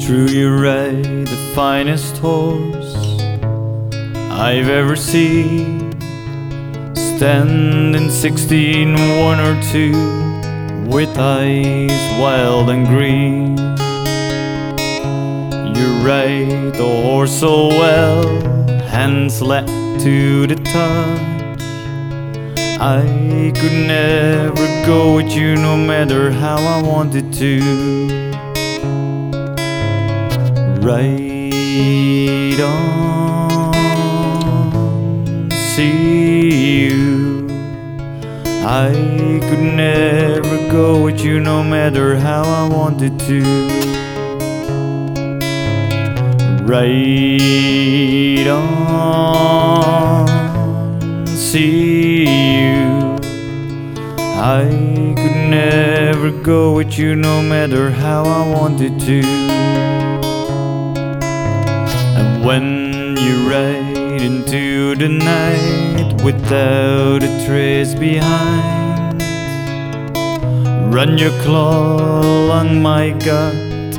True, you ride the finest horse I've ever seen, standing 16, 1 or 2, with eyes wild and green. You ride the horse so well, hands slack to the touch. I could never go with you no matter how I wanted to. Ride on, see you. I could never go with you no matter how I wanted to. Ride on, see you. I could never go with you no matter how I wanted to. And when you ride into the night without a trace behind, run your claw along my gut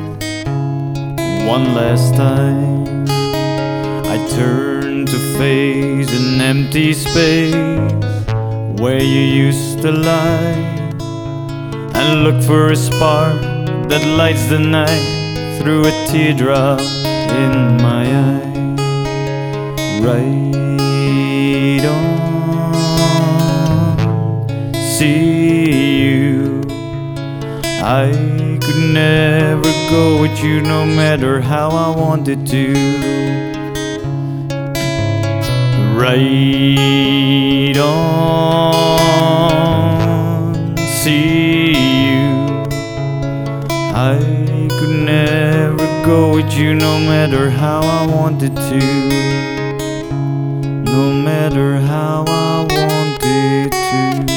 one last time. I turn to face an empty space where you used to lie, and look for a spark that lights the night through a teardrop in my eye. Ride on, see you. I could never go with you no matter how I wanted to. Ride on, see you. I could never go with you no matter how I wanted to. No matter how I wanted to.